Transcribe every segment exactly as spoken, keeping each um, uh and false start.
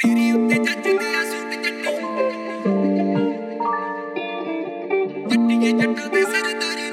ਤੇਰੇ ਉੱਤੇ ਜੱਜਦੇ ਆ ਸੂਟ ਜੱਟੀ ਜੱਟੀਏ ਜੱਟਾਂ ਦੇ ਸਰਦਾਰੀ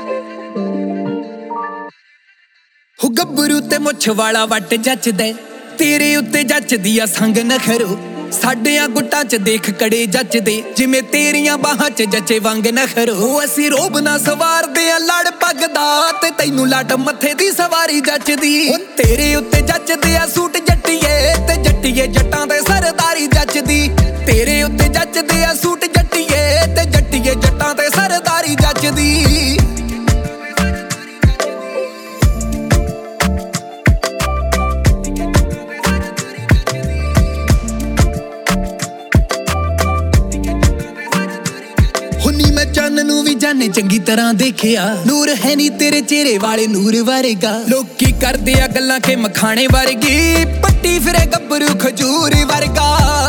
ਹੋ ਗੱਭਰੂ ਤੇ ਮੁੱਛ ਵਾਲਾ ਵੱਟ ਜੱਚਦੇ ਤੇਰੇ ਉੱਤੇ ਜੱਚਦੀ ਆ ਸੰਗ ਨਖਰੋ ਸਾਡਿਆਂ ਗੁੱਟਾਂ 'ਚ ਦੇਖ ਕੜੇ ਜੱਚਦੇ ਜਿਵੇਂ ਤੇਰੀਆਂ ਬਾਹਾਂ 'ਚ ਜੱਚੇ ਵਾਂਗ ਨਖਰੋ ਅਸੀਂ ਰੋਬ ਨਾ ਸਵਾਰਦੇ ਆ ਲੜ ਪੱਗਦਾ ਤੇ ਤੈਨੂੰ ਲੱਟ ਮੱਥੇ ਦੀ ਸਵਾਰੀ ਜੱਚਦੀ ਓ ਤੇਰੇ ਉੱਤੇ ਜੱਚਦੇ ਆ ਸੂਟ ਜੱਟੀਏ ਤੇ ਜੱਟੀਏ ਜੱਟਾਂ ਦੇ ਸਰਦਾਰੀ ਜੱਚਦੀ ਤੇਰੇ ਉੱਤੇ ਜੱਚਦੇ ਆ ਸੂਟ ਜੱਟੀਏ ਤੇ ਜੱਟੀਏ ਜੱਟਾਂ ਦੇ ਸਰਦਾਰੀ ਜੱਚਦੀ ਚੰਨ ਨੂੰ ਵੀ ਜਾਣੇ ਚੰਗੀ ਤਰ੍ਹਾਂ ਦੇਖਿਆ ਨੂਰ ਹੈ ਨੀ ਤੇਰੇ ਚਿਹਰੇ ਵਾਲੇ ਨੂਰ ਵਰਗਾ ਲੋਕੀ ਕਰਦੇ ਆ ਗੱਲਾਂ ਕਿ ਮਖਾਣੇ ਵਰਗੀ ਪੱਟੀ ਫਿਰੇ ਗੱਭਰੂ ਖਜੂਰ ਵਰਗਾ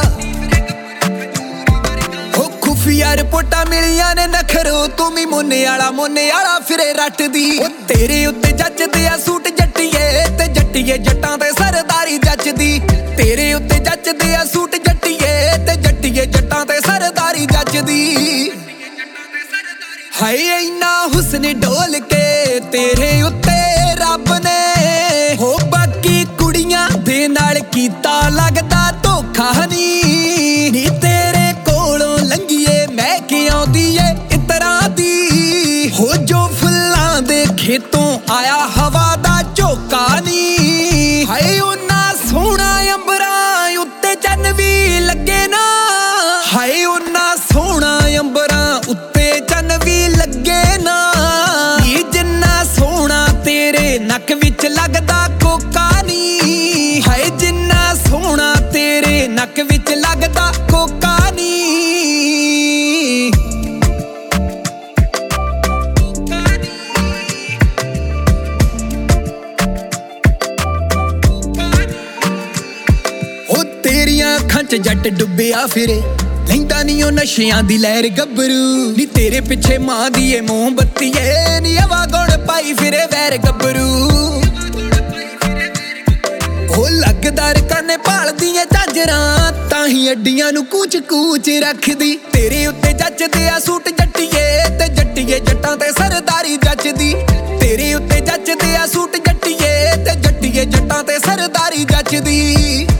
ਹੋ ਖੁਫੀਆ ਰਿਪੋਰਟਾਂ ਮਿਲੀਆਂ ਨੇ ਨਖਰੋ ਤੂੰ ਵੀ ਮੋਨੇ ਵਾਲਾ ਮੋਨੇ ਵਾਲਾ ਫਿਰੇ ਰੱਟਦੀ ਓ ਤੇਰੇ ਉੱਤੇ ਜੱਚਦੇ ਆ ਸੂਟ ਜੱਟੀਏ ਤੇ ਜੱਟੀਏ ਜੱਟਾਂ ਦੇ ਸਰਦਾਰੀ ਜੱਚਦੀ ਤੇਰੇ ਉੱਤੇ ਜੱਚਦੇ ਆ ਸੂਟ ਜੱਟੀਏ ਤੇ ਜੱਟੀਏ ਜੱਟਾਂ ਦੇ ਸਰਦਾਰੀ ਜੱਚਦੀ ਹਾਏ ਇੰਨਾ ਹੁਸਨ ਡੋਲ ਕੇ ਤੇਰੇ ਉੱਤੇ ਰੱਬ ਨੇ ਹੋ ਬਾਕੀ ਕੁੜੀਆਂ ਦੇ ਨਾਲ ਕੀਤਾ ਲੱਗਦਾ ਧੋਖਾ ਨੀ ਨੀ ਤੇਰੇ ਕੋਲੋਂ ਲੰਘੀਏ ਮੈਂ ਕਿ ਆਉਂਦੀ ਏ ਇਤਰਾਂ ਦੀ ਹੋ ਜੋ ਫੁੱਲਾਂ ਦੇ ਖੇਤੋਂ ਆਇਆ ਹਵਾ ਦਾ ਝੋਕਾ ਨੀ ਹਾਏ ਉਹਨਾਂ ਸੋਹਣਾ ਅੰਬਰਾਂ ਉੱਤੇ ਚੰਨ ਵੀ ਲੱਗੇ ਨਾ ਹਾਏ ਉਹਨਾਂ ਸੋਹਣਾ ਅੰਬਰਾਂ ਉੱਤੇ ਚੰਨ ਵੀ ਲੱਗੇ ਨਾ ਨੀ ਜਿੰਨਾ ਸੋਹਣਾ ਤੇਰੇ ਨੱਕ ਵਿੱਚ ਲੱਗਦਾ ਕੋਕਾ ਨੀ ਹਾਏ ਜਿੰਨਾ ਸੋਹਣਾ ਤੇਰੇ ਨੱਕ ਵਿੱਚ ਲੱਗਦਾ ਕੋਕਾ ਨੀ ਉਹ ਤੇਰੀਆਂ ਅੱਖਾਂ 'ਚ ਜੱਟ ਡੁੱਬਿਆ ਫਿਰੇ ਲੈਂਦਾ ਨੀ ਉਹ ਨਸ਼ਿਆਂ ਦੀ ਲਹਿਰ ਗੱਭਰੂ ਨੀ ਤੇਰੇ ਪਿੱਛੇ ਮਾਂ ਦੀ ਏ ਮੋਮਬੱਤੀ ਏ ਨੀ ਹਵਾ ਗੁਣ ਪਾਈ ਫਿਰੇ ਵੈਰ ਗੱਭਰੂ ਉਹ ਲੱਗਦਾ ਰਕਾਨੇ ਭਾਲਦੀ ਏ ਝਾਂਜਰਾਂ ਤਾਂ ਹੀ ਅੱਡੀਆਂ ਨੂੰ ਕੂਚ ਕੂਚ ਰੱਖਦੀ ਤੇਰੇ ਉੱਤੇ ਜੱਚਦੇ ਆ ਸੂਟ ਜੱਟੀਏ ਤੇ ਜੱਟੀਏ ਜੱਟਾਂ ਤੇ ਸਰਦਾਰੀ ਜੱਚਦੀ ਤੇਰੇ ਉੱਤੇ ਜੱਚਦੇ ਆ ਸੂਟ ਜੱਟੀਏ ਤੇ ਜੱਟੀਏ ਜੱਟਾਂ ਤੇ ਸਰਦਾਰੀ ਜੱਚਦੀ